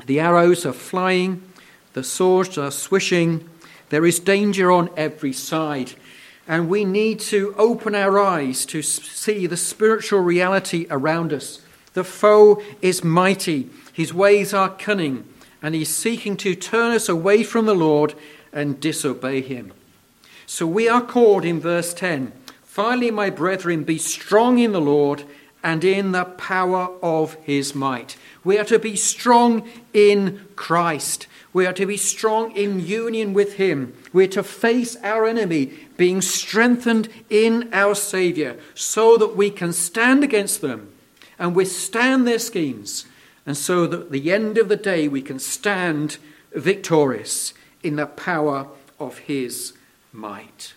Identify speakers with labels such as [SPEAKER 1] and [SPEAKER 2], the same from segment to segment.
[SPEAKER 1] The arrows are flying, the swords are swishing, there is danger on every side. And we need to open our eyes to see the spiritual reality around us. The foe is mighty, his ways are cunning, and he's seeking to turn us away from the Lord and disobey him. So we are called in verse 10, "Finally, my brethren, be strong in the Lord and in the power of his might." We are to be strong in Christ. We are to be strong in union with him. We are to face our enemy, being strengthened in our Saviour, so that we can stand against them and withstand their schemes, and so that at the end of the day we can stand victorious in the power of his might.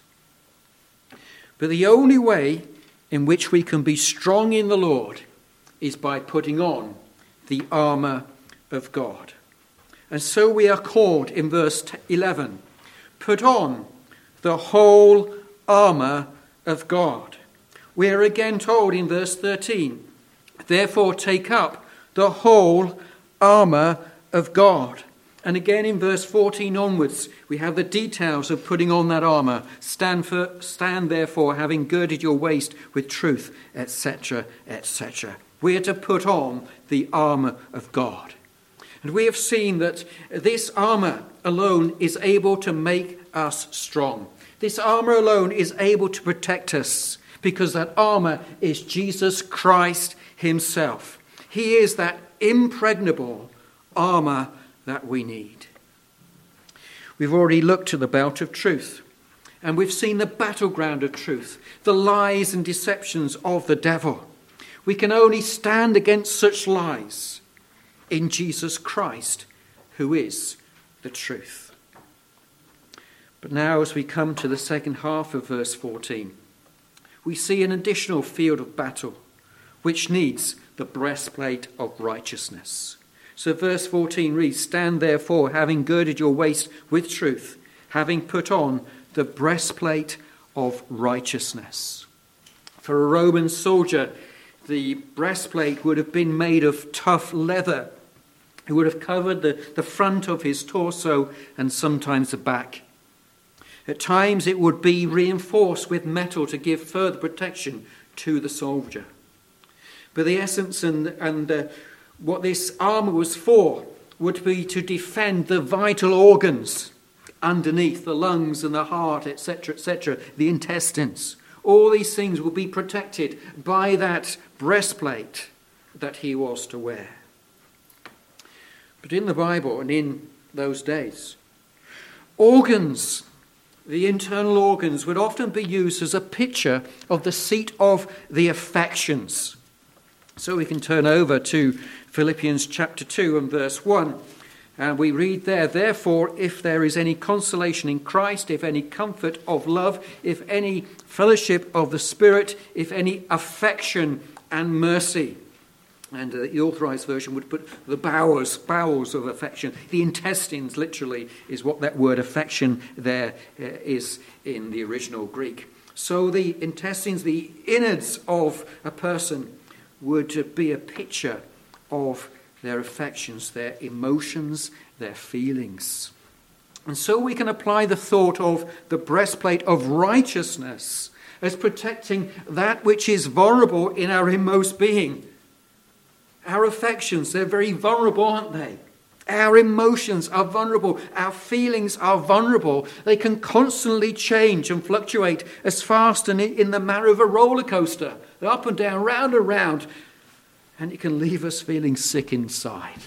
[SPEAKER 1] But the only way in which we can be strong in the Lord is by putting on the armour of God. And so we are called in verse 11, "Put on the whole armour of God." We are again told in verse 13, "Therefore take up the whole armour of God." And again in verse 14 onwards, we have the details of putting on that armour. Stand therefore, having girded your waist with truth, etc., etc. We are to put on the armour of God. And we have seen that this armour alone is able to make us strong. This armour alone is able to protect us, because that armour is Jesus Christ himself. He is that impregnable armour that we need. We've already looked at the belt of truth, and we've seen the battleground of truth, the lies and deceptions of the devil. We can only stand against such lies in Jesus Christ, who is the truth. But now, as we come to the second half of verse 14, we see an additional field of battle, which needs the breastplate of righteousness. So verse 14 reads, "Stand therefore, having girded your waist with truth, having put on the breastplate of righteousness." For a Roman soldier, the breastplate would have been made of tough leather. It would have covered the front of his torso and sometimes the back. At times it would be reinforced with metal to give further protection to the soldier. But the essence and what this armour was for would be to defend the vital organs underneath, the lungs and the heart, etc., the intestines. All these things will be protected by that breastplate that he was to wear. But in the Bible and in those days, organs, the internal organs, would often be used as a picture of the seat of the affections. So we can turn over to Philippians chapter 2 and verse 1. And we read there, "Therefore, if there is any consolation in Christ, if any comfort of love, if any fellowship of the Spirit, if any affection and mercy." And the Authorized Version would put the bowels of affection. The intestines, literally, is what that word affection there is in the original Greek. So the intestines, the innards of a person, would be a picture of their affections, their emotions, their feelings. And so we can apply the thought of the breastplate of righteousness as protecting that which is vulnerable in our inmost being. Our affections, they're very vulnerable, aren't they? Our emotions are vulnerable. Our feelings are vulnerable. They can constantly change and fluctuate as fast and in the manner of a roller coaster. They're up and down, round and round. And it can leave us feeling sick inside.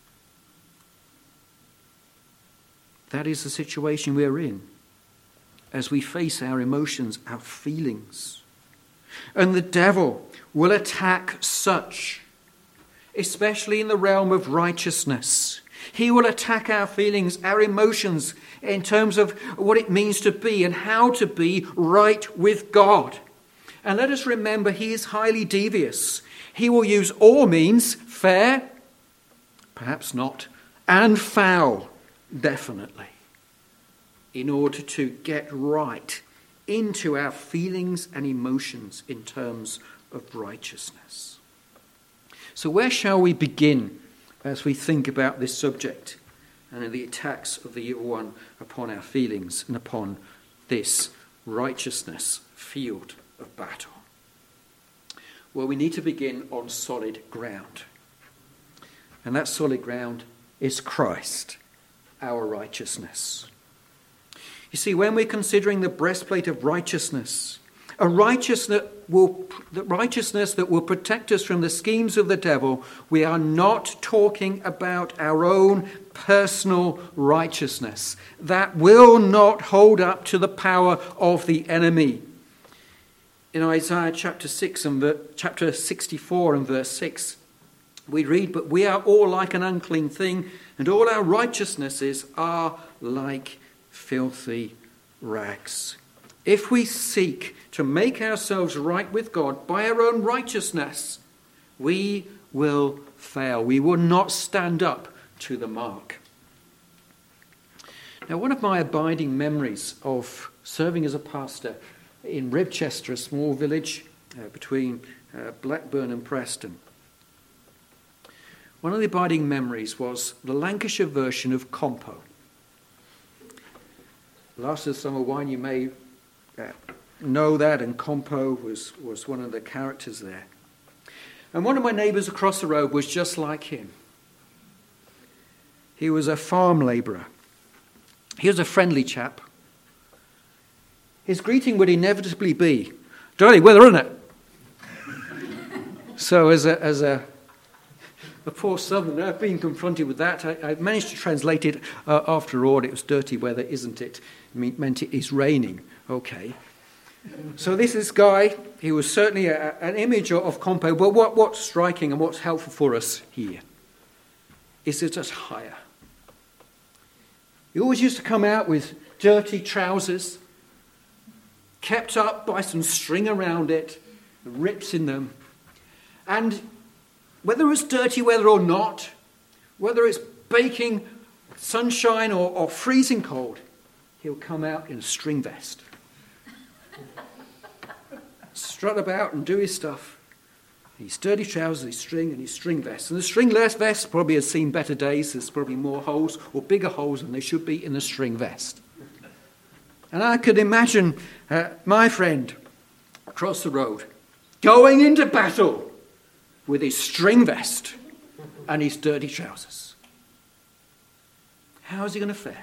[SPEAKER 1] That is the situation we're in as we face our emotions, our feelings. And the devil will attack such, especially in the realm of righteousness. He will attack our feelings, our emotions, in terms of what it means to be and how to be right with God. And let us remember, he is highly devious. He will use all means, fair, perhaps not, and foul, definitely, in order to get right into our feelings and emotions in terms of righteousness. So where shall we begin as we think about this subject and the attacks of the evil one upon our feelings and upon this righteousness field of battle? Well, we need to begin on solid ground. And that solid ground is Christ, our righteousness. You see, when we're considering the breastplate of righteousness, a righteousness that will protect us from the schemes of the devil, we are not talking about our own personal righteousness. That will not hold up to the power of the enemy. In Isaiah chapter 64 and verse 6, we read, "But we are all like an unclean thing, and all our righteousnesses are like filthy rags." If we seek to make ourselves right with God by our own righteousness, we will fail. We will not stand up to the mark. Now, one of my abiding memories of serving as a pastor in Ribchester, a small village between Blackburn and Preston, one of the abiding memories was the Lancashire version of Compo. Last of the Summer Wine, you may know that, and Compo was one of the characters there. And one of my neighbours across the road was just like him. He was a farm labourer. He was a friendly chap. His greeting would inevitably be, "Dirty weather, isn't it?" So as a poor southerner being confronted with that, I managed to translate it after all. It was "dirty weather, isn't it?" It meant it is raining. Okay. So this guy, he was certainly an image of Compo. But what's striking and what's helpful for us here is it's just higher. He always used to come out with dirty trousers, kept up by some string around it, rips in them. And whether it's dirty weather or not, whether it's baking sunshine or freezing cold, he'll come out in a string vest. Strut about and do his stuff. His dirty trousers, his string, and his string vest. And the stringless vest probably has seen better days. There's probably more holes or bigger holes than there should be in the string vest. And I could imagine my friend across the road going into battle with his string vest and his dirty trousers. How is he going to fare?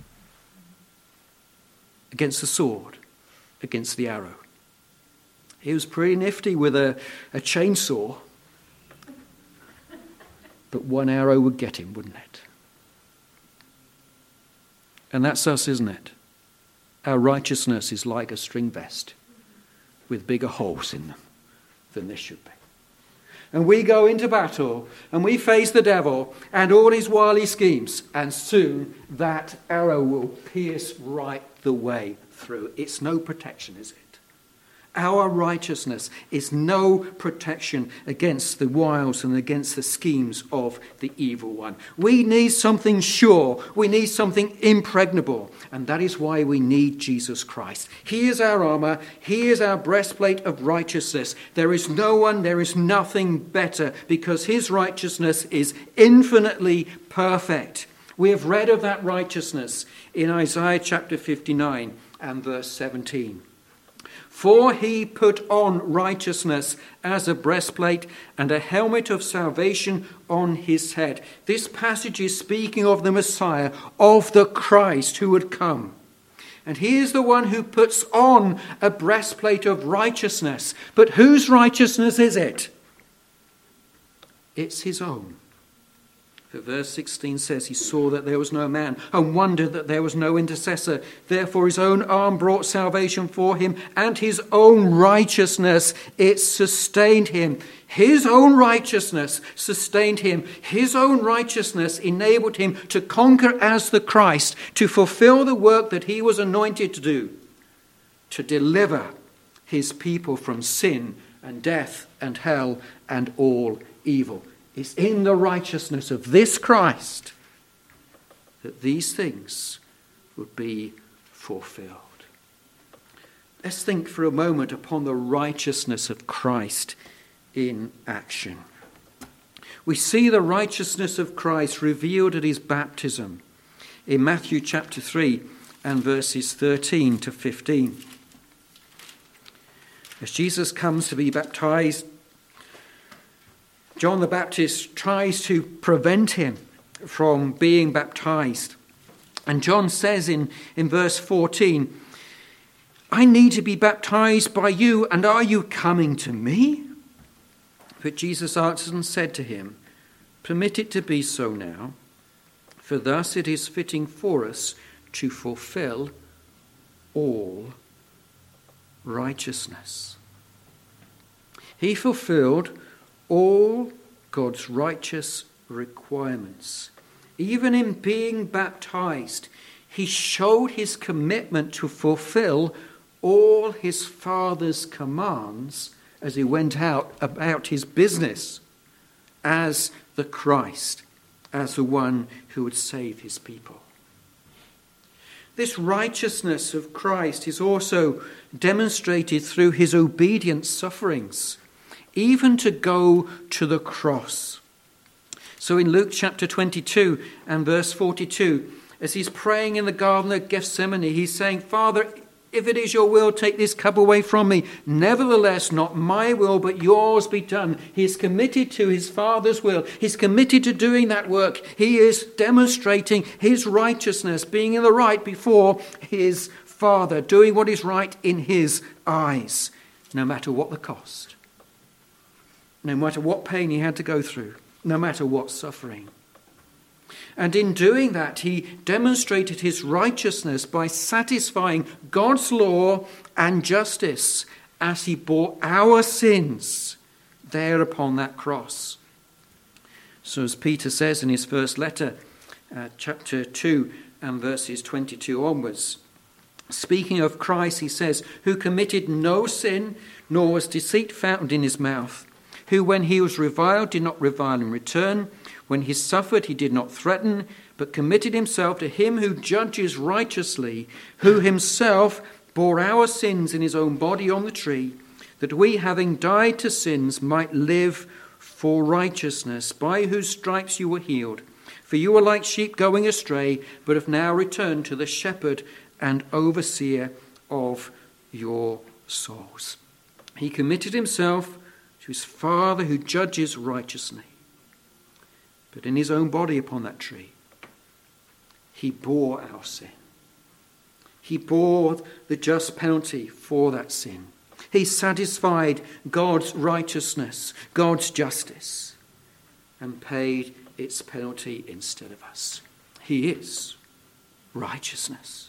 [SPEAKER 1] Against the sword, against the arrow. He was pretty nifty with a chainsaw, but one arrow would get him, wouldn't it? And that's us, isn't it? Our righteousness is like a string vest with bigger holes in them than there should be. And we go into battle and we face the devil and all his wily schemes, and soon that arrow will pierce right the way through. It's no protection, is it? Our righteousness is no protection against the wiles and against the schemes of the evil one. We need something sure. We need something impregnable. And that is why we need Jesus Christ. He is our armor. He is our breastplate of righteousness. There is no one, there is nothing better, because his righteousness is infinitely perfect. We have read of that righteousness in Isaiah chapter 59 and verse 17. For he put on righteousness as a breastplate and a helmet of salvation on his head. This passage is speaking of the Messiah, of the Christ who would come. And he is the one who puts on a breastplate of righteousness. But whose righteousness is it? It's his own. For verse 16 says, he saw that there was no man and wondered that there was no intercessor. Therefore his own arm brought salvation for him, and his own righteousness, it sustained him. His own righteousness sustained him. His own righteousness enabled him to conquer as the Christ, to fulfill the work that he was anointed to do, to deliver his people from sin and death and hell and all evil. It's in the righteousness of this Christ that these things would be fulfilled. Let's think for a moment upon the righteousness of Christ in action. We see the righteousness of Christ revealed at his baptism in Matthew chapter 3 and verses 13 to 15. As Jesus comes to be baptized, John the Baptist tries to prevent him from being baptized. And John says in verse 14, "I need to be baptized by you, and are you coming to me?" But Jesus answered and said to him, "Permit it to be so now, for thus it is fitting for us to fulfill all righteousness." He fulfilled all God's righteous requirements. Even in being baptized, he showed his commitment to fulfill all his Father's commands as he went out about his business as the Christ, as the one who would save his people. This righteousness of Christ is also demonstrated through his obedient sufferings, even to go to the cross. So in Luke chapter 22 and verse 42, as he's praying in the Garden of Gethsemane, he's saying, "Father, if it is your will, take this cup away from me. Nevertheless, not my will, but yours be done." He is committed to his Father's will. He's committed to doing that work. He is demonstrating his righteousness, being in the right before his Father, doing what is right in his eyes, no matter what the cost, no matter what pain he had to go through, no matter what suffering. And in doing that, he demonstrated his righteousness by satisfying God's law and justice as he bore our sins there upon that cross. So as Peter says in his first letter, chapter 2 and verses 22 onwards, speaking of Christ, he says, "Who committed no sin, nor was deceit found in his mouth, who when he was reviled did not revile in return, when he suffered he did not threaten, but committed himself to him who judges righteously, who himself bore our sins in his own body on the tree, that we, having died to sins, might live for righteousness, by whose stripes you were healed. For you were like sheep going astray, but have now returned to the shepherd and overseer of your souls." He committed himself to his Father who judges righteously. But in his own body upon that tree, he bore our sin. He bore the just penalty for that sin. He satisfied God's righteousness, God's justice, and paid its penalty instead of us. He is righteousness.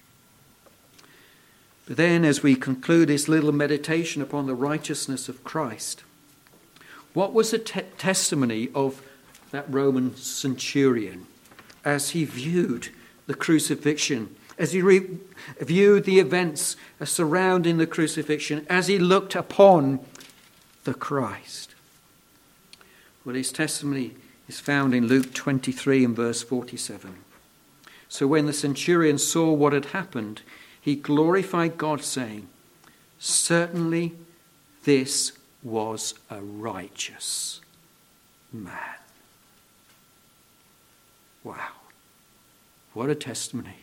[SPEAKER 1] But then, as we conclude this little meditation upon the righteousness of Christ, what was the testimony of that Roman centurion as he viewed the crucifixion, as he viewed the events surrounding the crucifixion, as he looked upon the Christ? Well, his testimony is found in Luke 23 and verse 47. "So when the centurion saw what had happened, he glorified God, saying, 'Certainly this was a righteous man.'" Wow. What a testimony.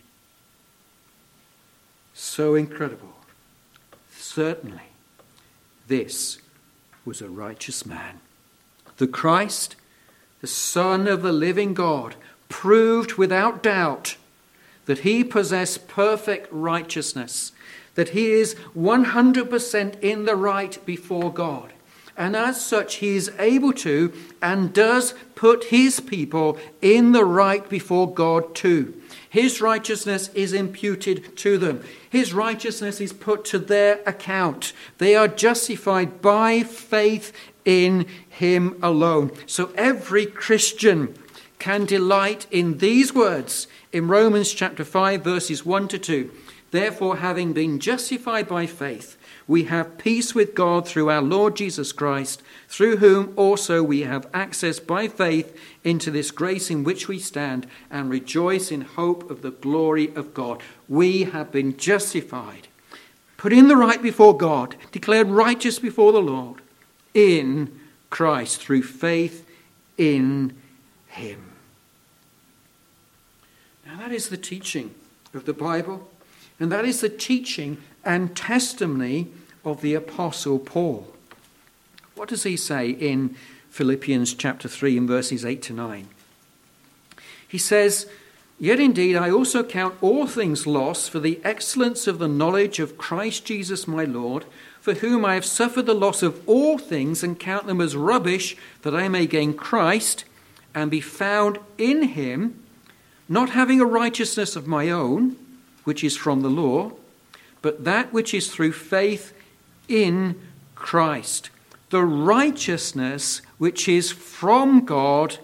[SPEAKER 1] So incredible. Certainly this was a righteous man. The Christ, the Son of the living God, proved without doubt that he possessed perfect righteousness, that he is 100% in the right before God. And as such, he is able to and does put his people in the right before God too. His righteousness is imputed to them. His righteousness is put to their account. They are justified by faith in him alone. So every Christian can delight in these words in Romans chapter 5 verses 1 to 2. "Therefore, having been justified by faith, we have peace with God through our Lord Jesus Christ, through whom also we have access by faith into this grace in which we stand and rejoice in hope of the glory of God." We have been justified, put in the right before God, declared righteous before the Lord in Christ through faith in him. Now that is the teaching of the Bible, and that is the teaching and testimony of the Apostle Paul. What does he say in Philippians chapter 3 and verses 8 to 9? He says, "Yet indeed I also count all things lost for the excellence of the knowledge of Christ Jesus my Lord, for whom I have suffered the loss of all things and count them as rubbish, that I may gain Christ and be found in him, not having a righteousness of my own, which is from the law, but that which is through faith in Christ, the righteousness which is from God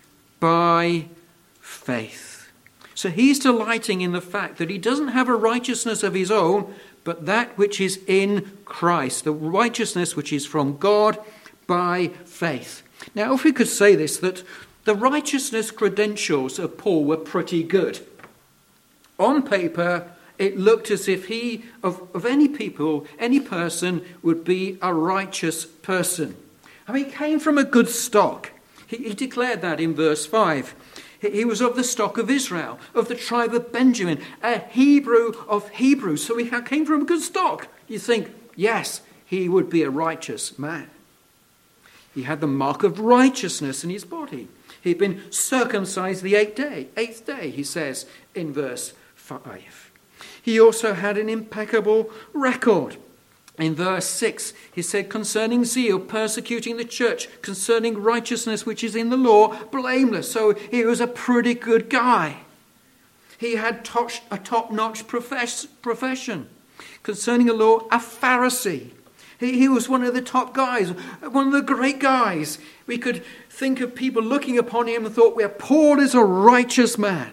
[SPEAKER 1] by faith." So he's delighting in the fact that he doesn't have a righteousness of his own, but that which is in Christ, the righteousness which is from God by faith. Now, if we could say this, that the righteousness credentials of Paul were pretty good. On paper, it looked as if he, of any people, any person, would be a righteous person. I mean, he came from a good stock. He declared that in verse 5. He was of the stock of Israel, of the tribe of Benjamin, a Hebrew of Hebrews. So he came from a good stock. You think, yes, he would be a righteous man. He had the mark of righteousness in his body. He'd been circumcised the eighth day, he says in verse 5. He also had an impeccable record. In verse 6, he said, concerning zeal, persecuting the church, concerning righteousness which is in the law, blameless. So he was a pretty good guy. He had a top-notch profession. Concerning the law, a Pharisee. He was one of the top guys, one of the great guys. We could think of people looking upon him and thought, well, Paul is a righteous man.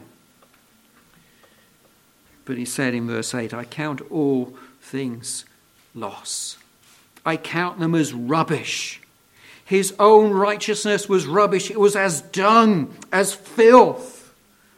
[SPEAKER 1] But he said in verse 8, I count all things loss. I count them as rubbish. His own righteousness was rubbish. It was as dung, as filth.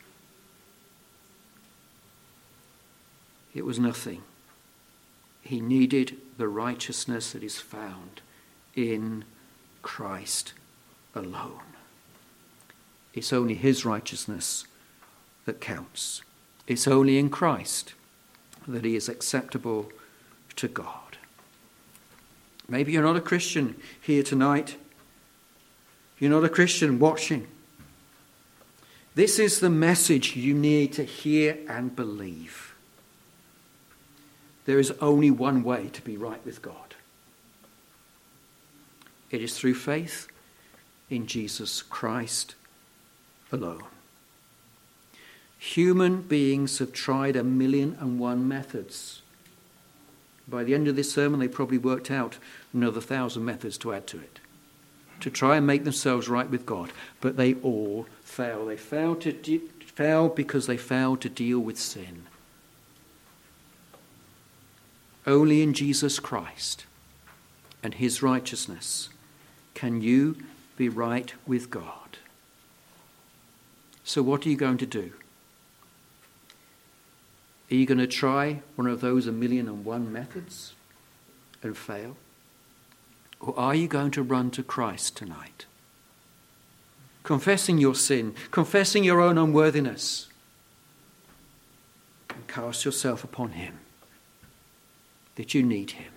[SPEAKER 1] It was nothing. He needed the righteousness that is found in Christ alone. It's only his righteousness that counts. It's only in Christ that he is acceptable to God. Maybe you're not a Christian here tonight. You're not a Christian watching. This is the message you need to hear and believe. There is only one way to be right with God. It is through faith in Jesus Christ alone. Human beings have tried 1,000,001 methods. By the end of this sermon, they probably worked out another 1,000 methods to add to it, to try and make themselves right with God. But they all fail. They fail because they failed to deal with sin. Only in Jesus Christ and his righteousness can you be right with God. So what are you going to do? Are you going to try one of those 1,000,001 methods and fail? Or are you going to run to Christ tonight? Confessing your sin, confessing your own unworthiness, and cast yourself upon him. That you need him.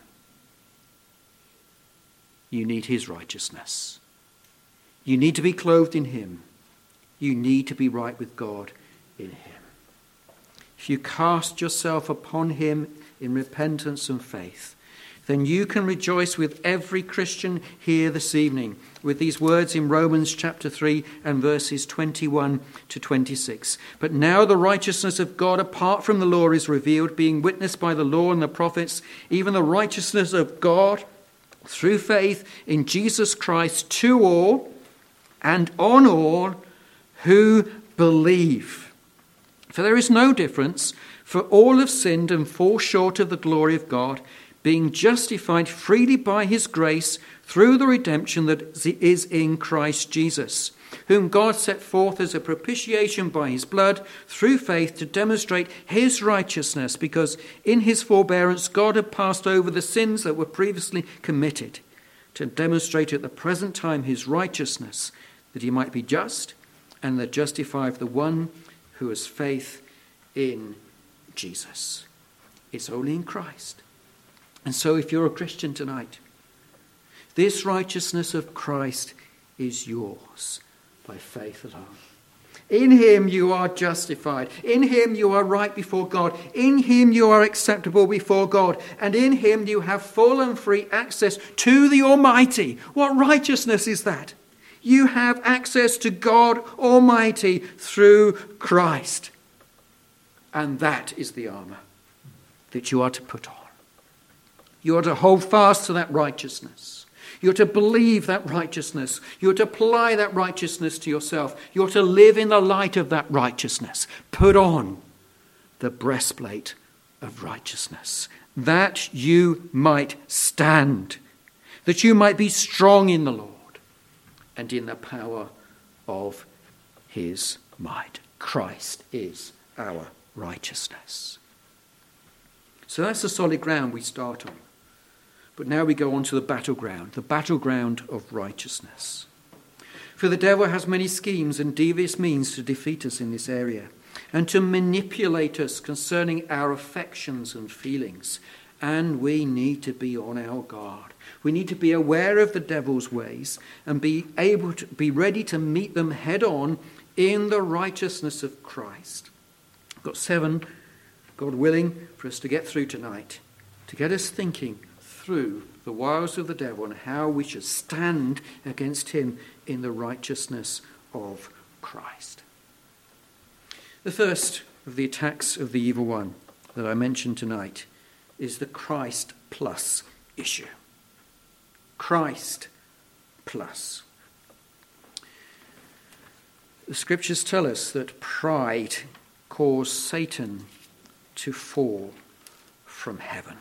[SPEAKER 1] You need his righteousness. You need to be clothed in him. You need to be right with God in him. If you cast yourself upon him in repentance and faith, then you can rejoice with every Christian here this evening with these words in Romans chapter 3 and verses 21 to 26. But now the righteousness of God apart from the law is revealed, being witnessed by the law and the prophets, even the righteousness of God through faith in Jesus Christ to all and on all who believe. For there is no difference, for all have sinned and fall short of the glory of God, being justified freely by his grace through the redemption that is in Christ Jesus, whom God set forth as a propitiation by his blood through faith to demonstrate his righteousness, because in his forbearance God had passed over the sins that were previously committed, to demonstrate at the present time his righteousness, that he might be just and the justifier of the one who has faith in Jesus. It's only in Christ. And so if you're a Christian tonight, this righteousness of Christ is yours by faith alone. In him you are justified. In him you are right before God. In him you are acceptable before God. And in him you have full and free access to the Almighty. What righteousness is that? You have access to God Almighty through Christ. And that is the armour that you are to put on. You are to hold fast to that righteousness. You're to believe that righteousness. You're to apply that righteousness to yourself. You're to live in the light of that righteousness. Put on the breastplate of righteousness, that you might stand, that you might be strong in the Lord and in the power of his might. Christ is our righteousness. So that's the solid ground we start on. But now we go on to the battleground of righteousness. For the devil has many schemes and devious means to defeat us in this area and to manipulate us concerning our affections and feelings. And we need to be on our guard. We need to be aware of the devil's ways and be able to be ready to meet them head on in the righteousness of Christ. I've got 7, God willing, for us to get through tonight, to get us thinking through the wiles of the devil and how we should stand against him in the righteousness of Christ. The first of the attacks of the evil one that I mentioned tonight is the Christ plus issue. Christ plus. The scriptures tell us that pride caused Satan to fall from heaven.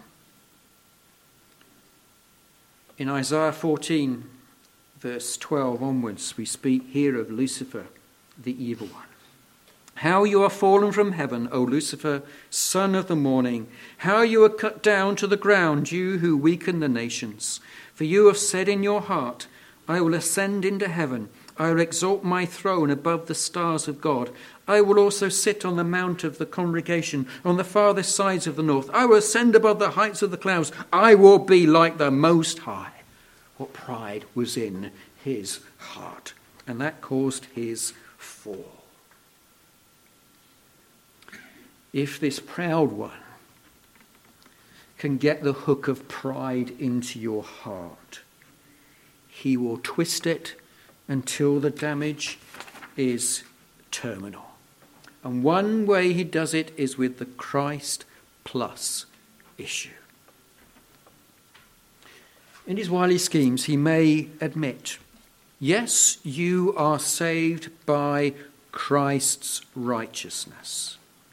[SPEAKER 1] In Isaiah 14, verse 12 onwards, we speak here of Lucifer, the evil one. How you are fallen from heaven, O Lucifer, son of the morning. How you are cut down to the ground, you who weaken the nations. For you have said in your heart, I will ascend into heaven. I will exalt my throne above the stars of God. I will also sit on the mount of the congregation on the farthest sides of the north. I will ascend above the heights of the clouds. I will be like the Most High. What pride was in his heart. And that caused his fall. If this proud one can get the hook of pride into your heart, he will twist it until the damage is terminal. And one way he does it is with the Christ plus issue. In his wily schemes, he may admit, yes, you are saved by Christ's righteousness.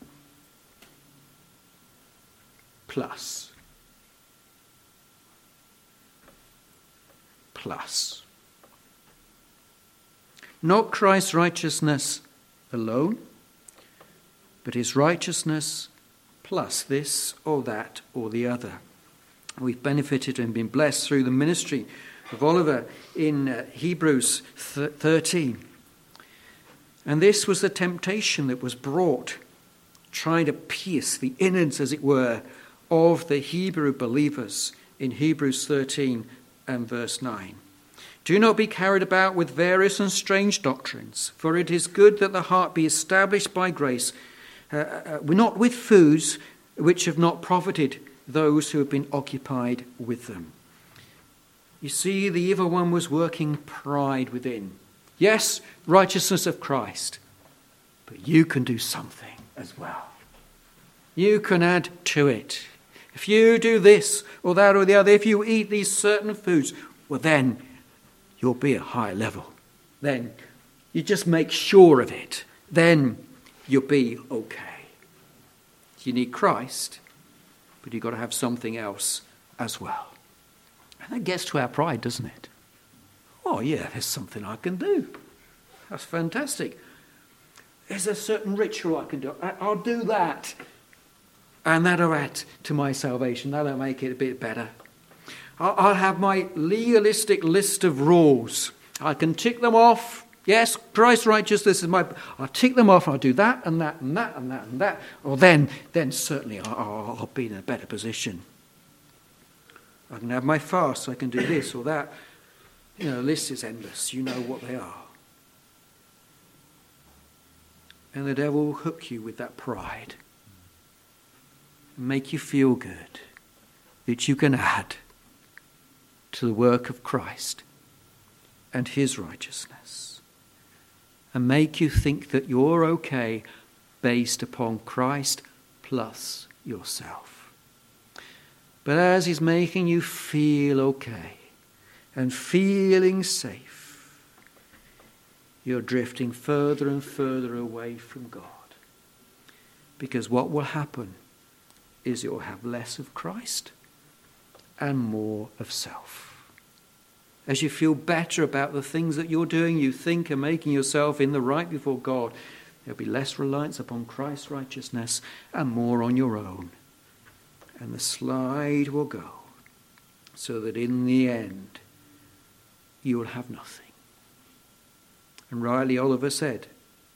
[SPEAKER 1] Plus. Not Christ's righteousness alone, but his righteousness plus this or that or the other. We've benefited and been blessed through the ministry of Oliver in Hebrews 13. And this was the temptation that was brought, trying to pierce the innards, as it were, of the Hebrew believers in Hebrews 13 and verse 9. Do not be carried about with various and strange doctrines, for it is good that the heart be established by grace, not with foods which have not profited those who have been occupied with them. You see, the evil one was working pride within. Yes, righteousness of Christ, but you can do something as well. You can add to it. If you do this or that or the other, if you eat these certain foods, well then you'll be at a high level. Then you just make sure of it. Then you'll be okay. You need Christ, but you've got to have something else as well. And that gets to our pride, doesn't it? Oh yeah, there's something I can do. That's fantastic. There's a certain ritual I can do. I'll do that. And that'll add to my salvation. That'll make it a bit better. I'll have my legalistic list of rules. I can tick them off Yes, Christ's righteousness is I'll tick them off, I'll do that and that and that and that and that. Or then certainly I'll be in a better position. I can have my fast, I can do this or that. The list is endless. You know what they are. And the devil will hook you with that pride and make you feel good that you can add to the work of Christ and his righteousness, and make you think that you're okay based upon Christ plus yourself. But as he's making you feel okay and feeling safe, you're drifting further and further away from God. Because what will happen is you'll have less of Christ and more of self. As you feel better about the things that you're doing, you think are making yourself in the right before God, there'll be less reliance upon Christ's righteousness and more on your own. And the slide will go so that in the end you will have nothing. And rightly Oliver said,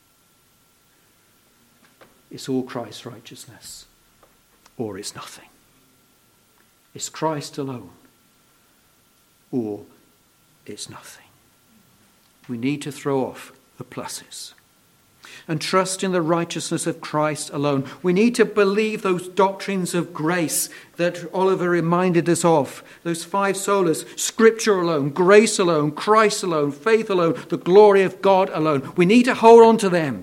[SPEAKER 1] it's all Christ's righteousness or it's nothing. It's Christ alone or it's nothing. We need to throw off the pluses and trust in the righteousness of Christ alone. We need to believe those doctrines of grace that Oliver reminded us of. Those 5 solas: Scripture alone, grace alone, Christ alone, faith alone, the glory of God alone. We need to hold on to them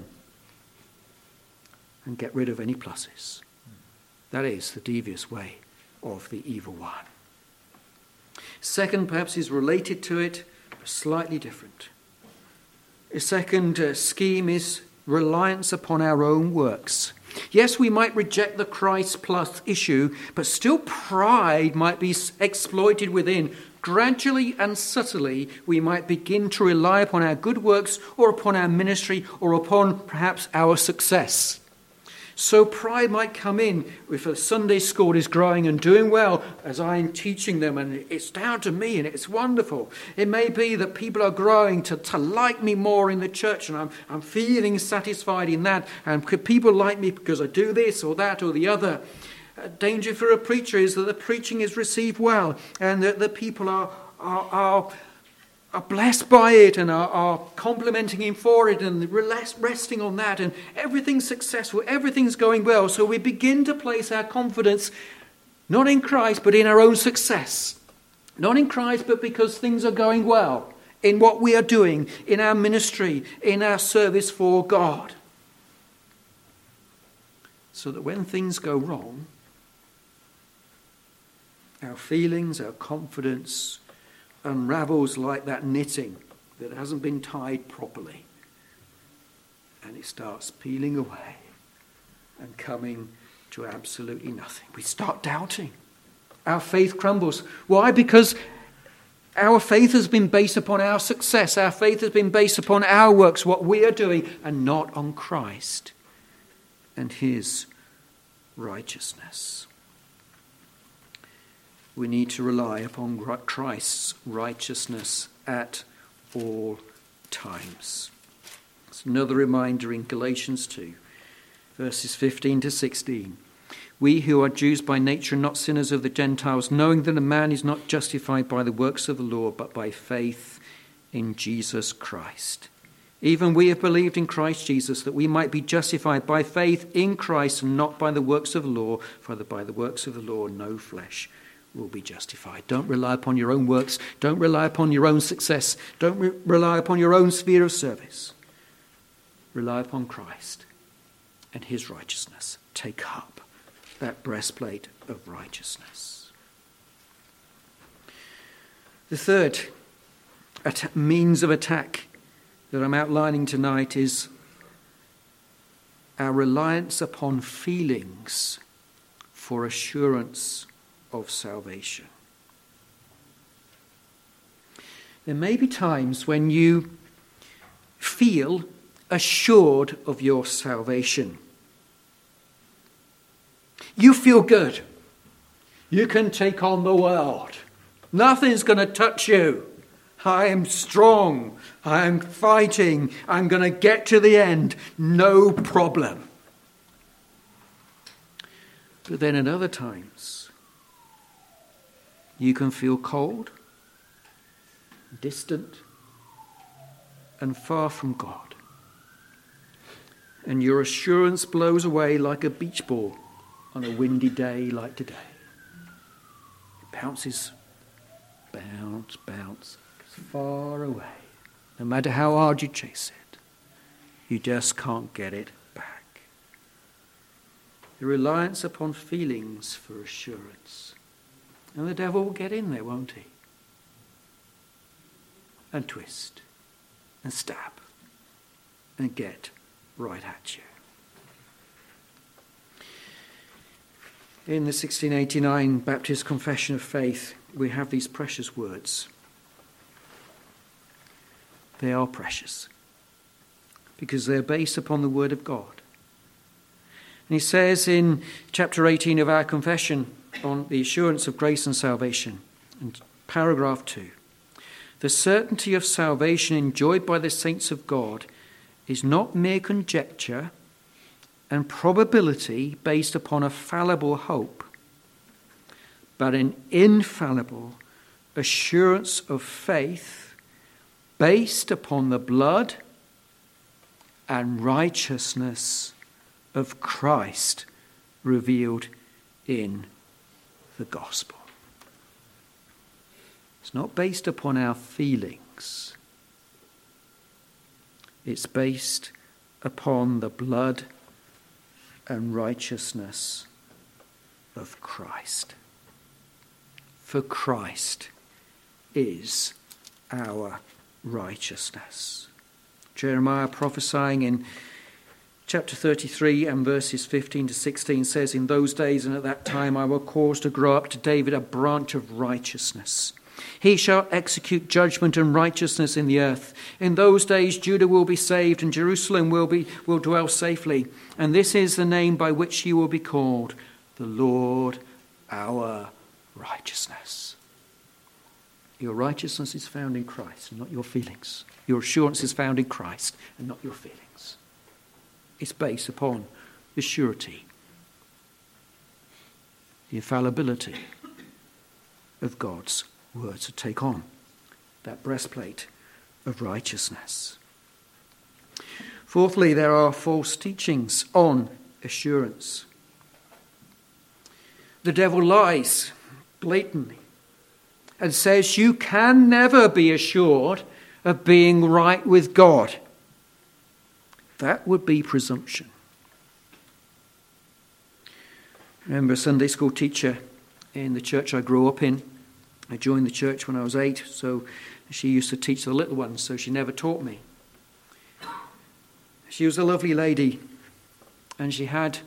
[SPEAKER 1] and get rid of any pluses. That is the devious way of the evil one. Second, perhaps, is related to it, but slightly different. A second scheme is reliance upon our own works. Yes, we might reject the Christ plus issue, but still pride might be exploited within. Gradually and subtly, we might begin to rely upon our good works or upon our ministry or upon perhaps our success. So pride might come in if a Sunday school is growing and doing well as I'm teaching them, and it's down to me and it's wonderful. It may be that people are growing to like me more in the church, and I'm feeling satisfied in that, and people like me because I do this or that or the other. A danger for a preacher is that the preaching is received well and that the people are blessed by it and are complimenting him for it and resting on that, and everything's successful, everything's going well. So we begin to place our confidence not in Christ but in our own success. Not in Christ but because things are going well in what we are doing, in our ministry, in our service for God. So that when things go wrong, our feelings, our confidence unravels like that knitting that hasn't been tied properly, and it starts peeling away and coming to absolutely nothing. We start doubting. Our faith crumbles. Why? Because our faith has been based upon our success. Our faith has been based upon our works, what we are doing, and not on Christ and his righteousness. We need to rely upon Christ's righteousness at all times. It's another reminder in Galatians 2, verses 15 to 16. We who are Jews by nature, not sinners of the Gentiles, knowing that a man is not justified by the works of the law, but by faith in Jesus Christ. Even we have believed in Christ Jesus, that we might be justified by faith in Christ and not by the works of the law, for by the works of the law no flesh will be justified. Don't rely upon your own works. Don't rely upon your own success. Don't rely upon your own sphere of service. Rely upon Christ and his righteousness. Take up that breastplate of righteousness. The third means of attack that I'm outlining tonight is our reliance upon feelings for assurance of salvation. There may be times when you feel assured of your salvation. You feel good. You can take on the world. Nothing's going to touch you. I am strong. I am fighting. I'm going to get to the end. No problem. But then at other times, you can feel cold, distant, and far from God. And your assurance blows away like a beach ball on a windy day like today. It bounces, bounce, far away. No matter how hard you chase it, you just can't get it back. The reliance upon feelings for assurance. And the devil will get in there, won't he? And twist, and stab, and get right at you. In the 1689 Baptist Confession of Faith, we have these precious words. They are precious because they're based upon the Word of God. And he says in chapter 18 of our confession on the assurance of grace and salvation, in paragraph 2, the certainty of salvation enjoyed by the saints of God is not mere conjecture and probability based upon a fallible hope, but an infallible assurance of faith based upon the blood and righteousness of Christ revealed in the gospel. It's not based upon our feelings. It's based upon the blood and righteousness of Christ. For Christ is our righteousness. Jeremiah prophesying in chapter 33 and verses 15 to 16 says, in those days and at that time I will cause to grow up to David a branch of righteousness. He shall execute judgment and righteousness in the earth. In those days Judah will be saved and Jerusalem will dwell safely. And this is the name by which he will be called, the Lord our righteousness. Your righteousness is found in Christ and not your feelings. Your assurance is found in Christ and not your feelings. It's based upon the surety, the infallibility of God's word to take on that breastplate of righteousness. Fourthly, there are false teachings on assurance. The devil lies blatantly and says you can never be assured of being right with God. That would be presumption. I remember a Sunday school teacher in the church I grew up in. I joined the church when I was 8, so she used to teach the little ones, so she never taught me. She was a lovely lady, and she had,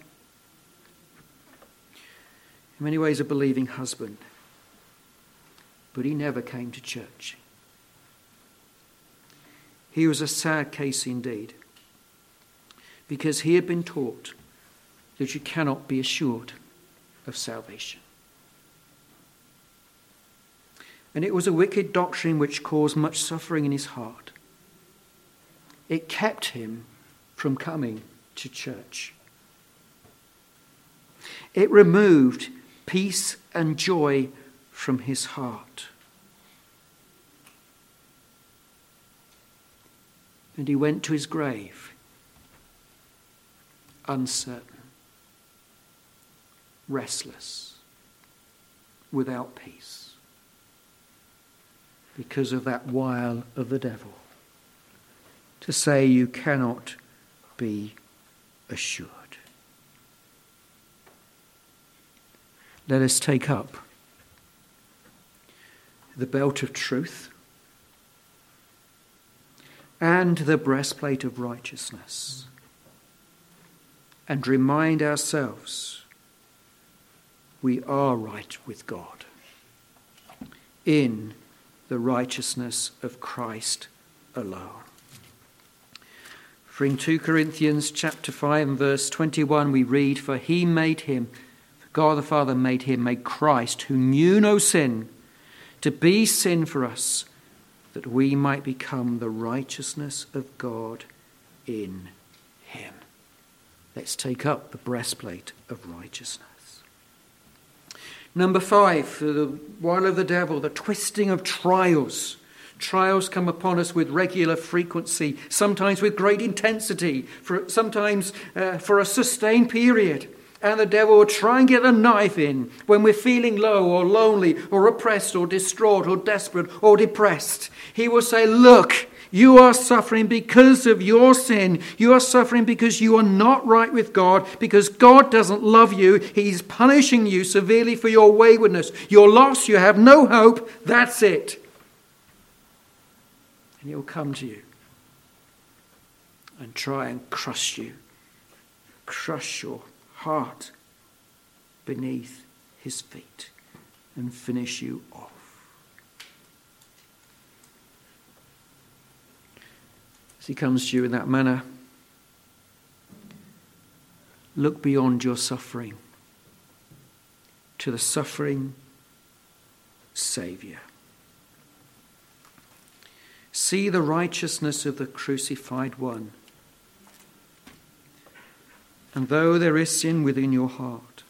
[SPEAKER 1] in many ways, a believing husband. But he never came to church. He was a sad case indeed, because he had been taught that you cannot be assured of salvation. And it was a wicked doctrine which caused much suffering in his heart. It kept him from coming to church. It removed peace and joy from his heart. And he went to his grave uncertain, restless, without peace, because of that wile of the devil to say you cannot be assured. Let us take up the belt of truth and the breastplate of righteousness and remind ourselves we are right with God in the righteousness of Christ alone. For in 2 Corinthians chapter 5 and verse 21 we read, for he made him, God the Father made Christ, who knew no sin, to be sin for us, that we might become the righteousness of God in him. Let's take up the breastplate of righteousness. Number 5, for the while of the devil, the twisting of trials. Trials come upon us with regular frequency, sometimes with great intensity, sometimes for a sustained period. And the devil will try and get a knife in when we're feeling low or lonely or oppressed or distraught or desperate or depressed. He will say, look, you are suffering because of your sin. You are suffering because you are not right with God, because God doesn't love you. He's punishing you severely for your waywardness. You're lost. You have no hope. That's it. And he'll come to you and try and crush you, crush your heart beneath his feet and finish you off. As he comes to you in that manner, look beyond your suffering to the suffering Saviour. See the righteousness of the crucified one. And though there is sin within your heart,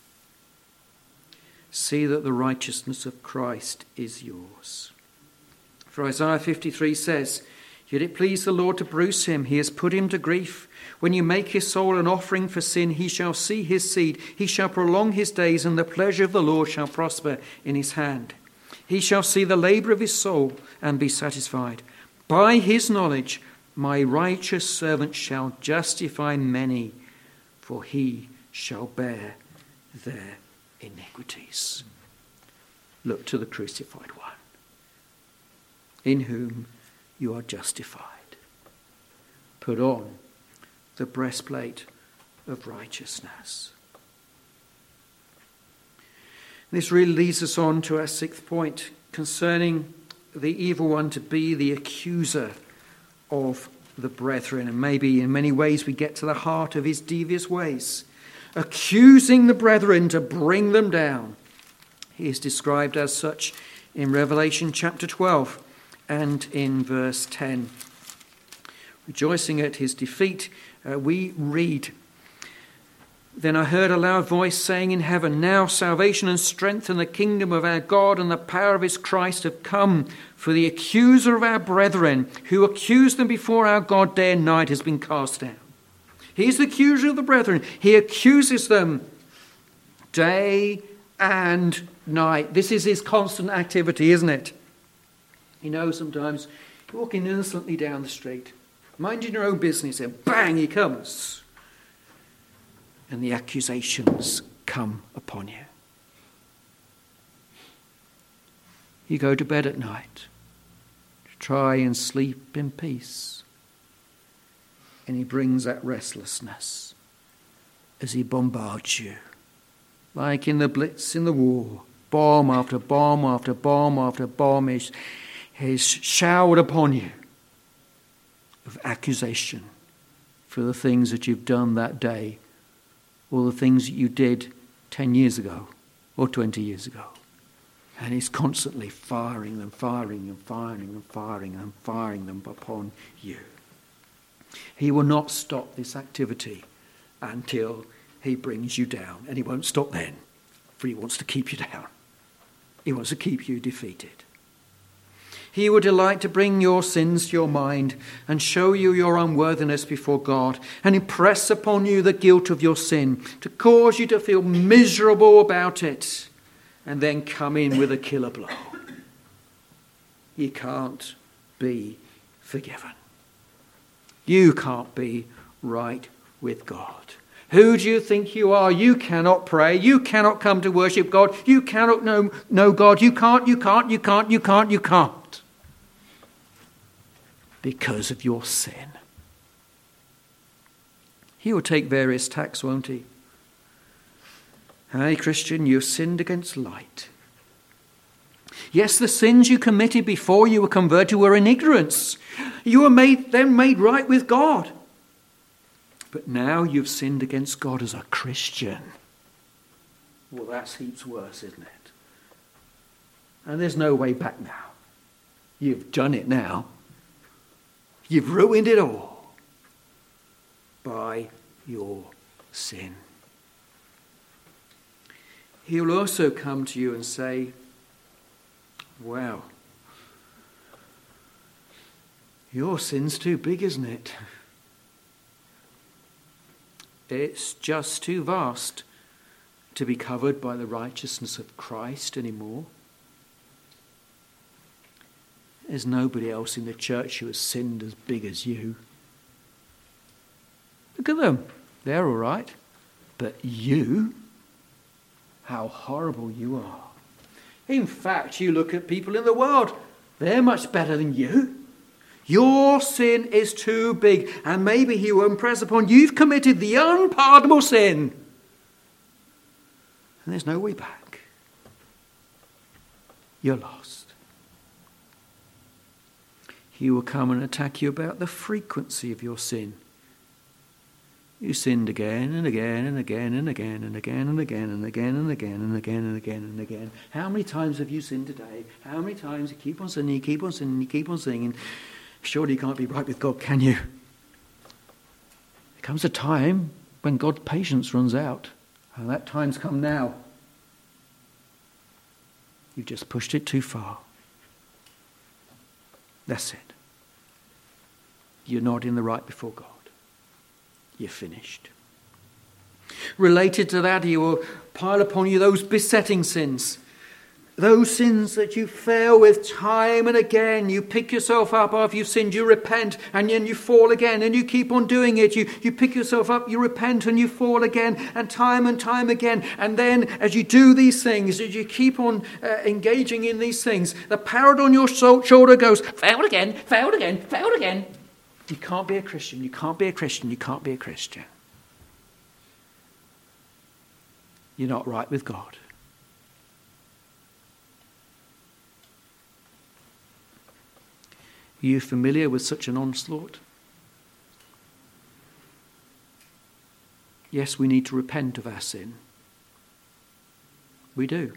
[SPEAKER 1] see that the righteousness of Christ is yours. For Isaiah 53 says, yet it pleased the Lord to bruise him. He has put him to grief. When you make his soul an offering for sin, he shall see his seed. He shall prolong his days, and the pleasure of the Lord shall prosper in his hand. He shall see the labour of his soul and be satisfied. By his knowledge, my righteous servant shall justify many, for he shall bear their iniquities. Look to the crucified one, in whom you are justified. Put on the breastplate of righteousness. This really leads us on to our 6th point concerning the evil one to be the accuser of the brethren. And maybe in many ways we get to the heart of his devious ways. Accusing the brethren to bring them down. He is described as such in Revelation chapter 12 and in verse 10. Rejoicing at his defeat, we read, then I heard a loud voice saying in heaven, now salvation and strength and the kingdom of our God and the power of his Christ have come, for the accuser of our brethren, who accused them before our God day and night, has been cast down. He's the accuser of the brethren. He accuses them day and night. This is his constant activity, isn't it? You know, sometimes you're walking innocently down the street, minding your own business, and bang, he comes. And the accusations come upon you. You go to bed at night to try and sleep in peace. And he brings that restlessness as he bombards you. Like in the Blitz in the war, bomb after bomb after bomb after bomb is showered upon you of accusation for the things that you've done that day, or the things that you did 10 years ago or 20 years ago. And he's constantly firing them upon you. He will not stop this activity until he brings you down. And he won't stop then, for he wants to keep you down. He wants to keep you defeated. He will delight to bring your sins to your mind and show you your unworthiness before God and impress upon you the guilt of your sin to cause you to feel miserable about it and then come in with a killer blow. You can't be forgiven. You can't be right with God. Who do you think you are? You cannot pray. You cannot come to worship God. You cannot know God. You can't. Because of your sin. He will take various tacks, won't he? Hey, Christian, you've sinned against light. Yes, the sins you committed before you were converted were in ignorance. You were made right with God. But now you've sinned against God as a Christian. Well, that's heaps worse, isn't it? And there's no way back now. You've done it now. You've ruined it all by your sin. He'll also come to you and say, wow, your sin's too big, isn't it? It's just too vast to be covered by the righteousness of Christ anymore. There's nobody else in the church who has sinned as big as you. Look at them. They're all right. But you, how horrible you are. In fact, you look at people in the world. They're much better than you. Your sin is too big, and maybe he won't press upon you. You've committed the unpardonable sin. And there's no way back. You're lost. He will come and attack you about the frequency of your sin. You sinned again and again and again and again and again and again and again and again and again and again and again. How many times have you sinned today? How many times you keep on sinning, you keep on sinning, you keep on singing? Surely you can't be right with God, can you? There comes a time when God's patience runs out. And that time's come now. You've just pushed it too far. That's it. You're not in the right before God. You're finished. Related to that, he will pile upon you those besetting sins. Those sins that you fail with time and again. You pick yourself up after you've sinned, you repent, and then you fall again, and you keep on doing it. You pick yourself up, you repent, and you fall again, and time again. And then as you do these things, as you keep on engaging in these things, the parrot on your shoulder goes, failed again, failed again, failed again. You can't be a Christian, you can't be a Christian, you can't be a Christian. You're not right with God. Are you familiar with such an onslaught? Yes, we need to repent of our sin. We do.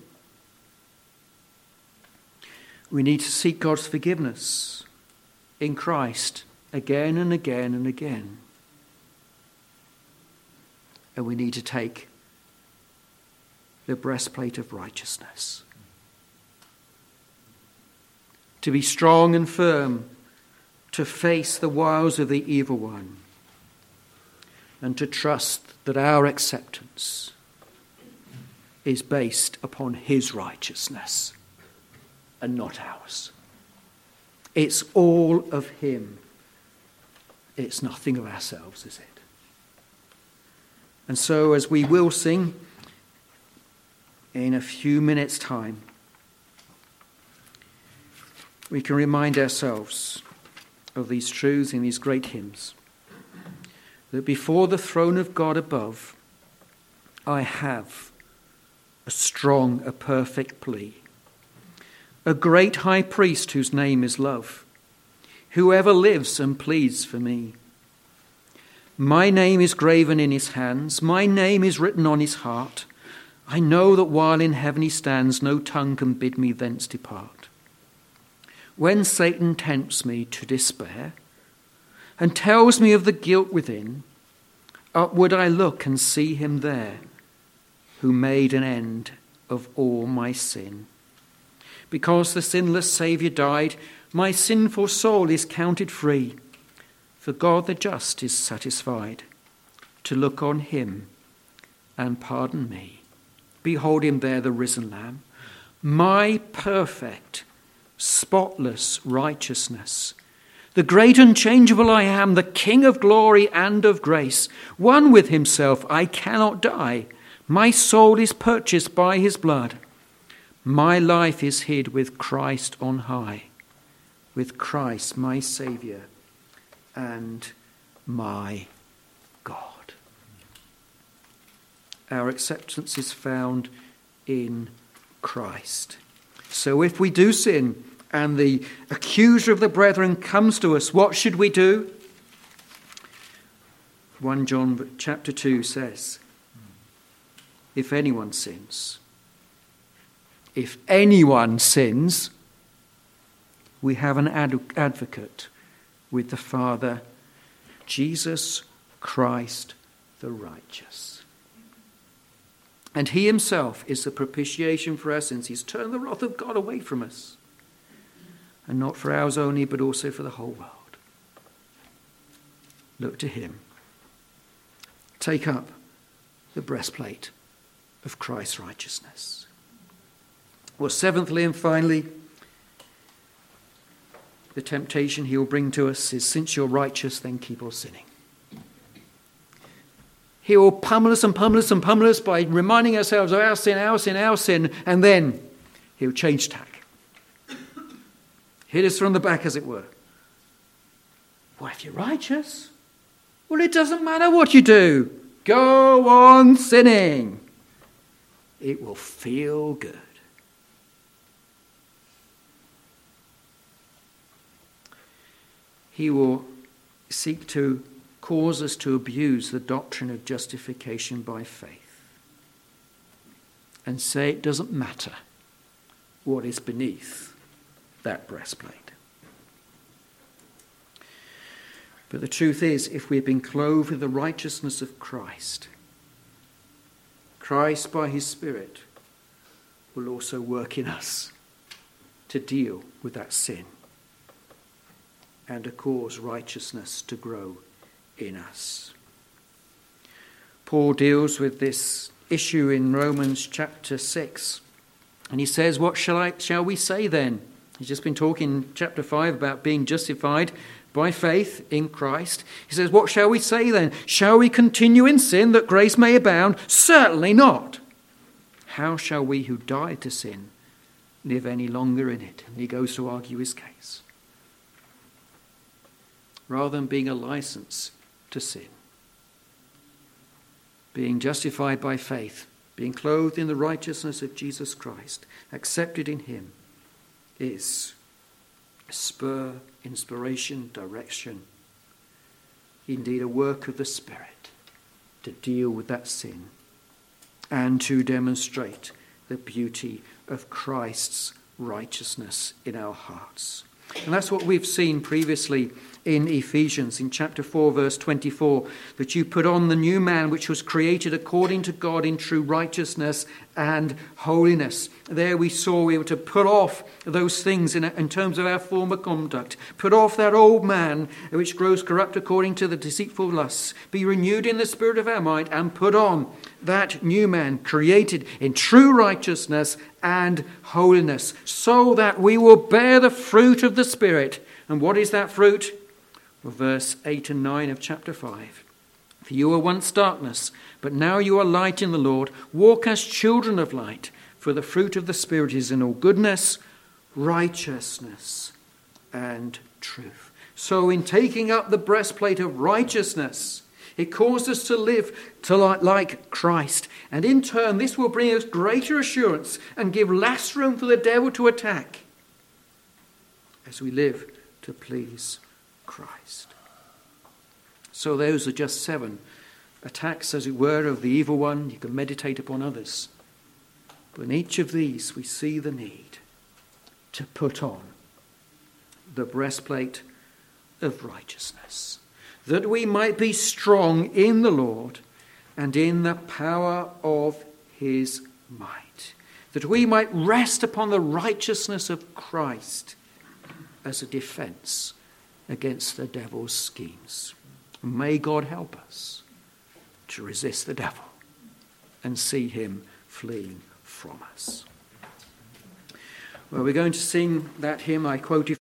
[SPEAKER 1] We need to seek God's forgiveness in Christ again and again and again. And we need to take the breastplate of righteousness. To be strong and firm, to face the wiles of the evil one, and to trust that our acceptance is based upon his righteousness and not ours. It's all of him. It's nothing of ourselves, is it? And so, as we will sing in a few minutes' time, we can remind ourselves of these truths in these great hymns. That before the throne of God above, I have a strong, a perfect plea. A great high priest whose name is love, whoever lives and pleads for me. My name is graven in his hands, my name is written on his heart. I know that while in heaven he stands, no tongue can bid me thence depart. When Satan tempts me to despair and tells me of the guilt within, upward I look and see him there who made an end of all my sin. Because the sinless Saviour died, my sinful soul is counted free. For God the just is satisfied to look on him and pardon me. Behold him there, the risen Lamb, my perfect, spotless righteousness. The great unchangeable I am, the King of glory and of grace. One with himself, I cannot die. My soul is purchased by his blood. My life is hid with Christ on high, with Christ my Saviour and my God. Our acceptance is found in Christ. So if we do sin and the accuser of the brethren comes to us, what should we do? 1 John chapter 2 says, if anyone sins, we have an advocate with the Father, Jesus Christ the righteous. And he himself is the propitiation for our sins. He's turned the wrath of God away from us. And not for ours only, but also for the whole world. Look to him. Take up the breastplate of Christ's righteousness. Well, seventhly and finally, the temptation he will bring to us is, since you're righteous, then keep on sinning. He will pummel us and pummel us and pummel us by reminding ourselves of our sin, our sin, our sin, and then he'll change tack. Hit us from the back, as it were. Well, if you're righteous, well, it doesn't matter what you do. Go on sinning. It will feel good. He will seek to cause us to abuse the doctrine of justification by faith and say it doesn't matter what is beneath that breastplate. But the truth is, if we've been clothed with the righteousness of Christ, Christ by his Spirit will also work in us to deal with that sin and to cause righteousness to grow in us. Paul deals with this issue in Romans chapter 6. And he says, what shall we say then? He's just been talking in chapter 5 about being justified by faith in Christ. He says, what shall we say then? Shall we continue in sin that grace may abound? Certainly not. How shall we who died to sin live any longer in it? And he goes to argue his case. Rather than being a license to sin, being justified by faith, being clothed in the righteousness of Jesus Christ, accepted in him, is spur, inspiration, direction, indeed a work of the Spirit to deal with that sin and to demonstrate the beauty of Christ's righteousness in our hearts. And that's what we've seen previously in Ephesians, in chapter 4, verse 24, that you put on the new man which was created according to God in true righteousness and holiness. There we saw we were to put off those things in terms of our former conduct. Put off that old man which grows corrupt according to the deceitful lusts. Be renewed in the spirit of our mind and put on that new man created in true righteousness and holiness, so that we will bear the fruit of the Spirit. And what is that fruit? Well, verse 8 and 9 of chapter 5. For you were once darkness, but now you are light in the Lord. Walk as children of light, for the fruit of the Spirit is in all goodness, righteousness, and truth. So in taking up the breastplate of righteousness, it calls us to live like Christ. And in turn, this will bring us greater assurance and give less room for the devil to attack as we live to please Christ. So those are just 7 attacks, as it were, of the evil one. You can meditate upon others. But in each of these, we see the need to put on the breastplate of righteousness, that we might be strong in the Lord and in the power of his might, that we might rest upon the righteousness of Christ as a defense against the devil's schemes. May God help us to resist the devil and see him fleeing from us. Well, we're going to sing that hymn I quoted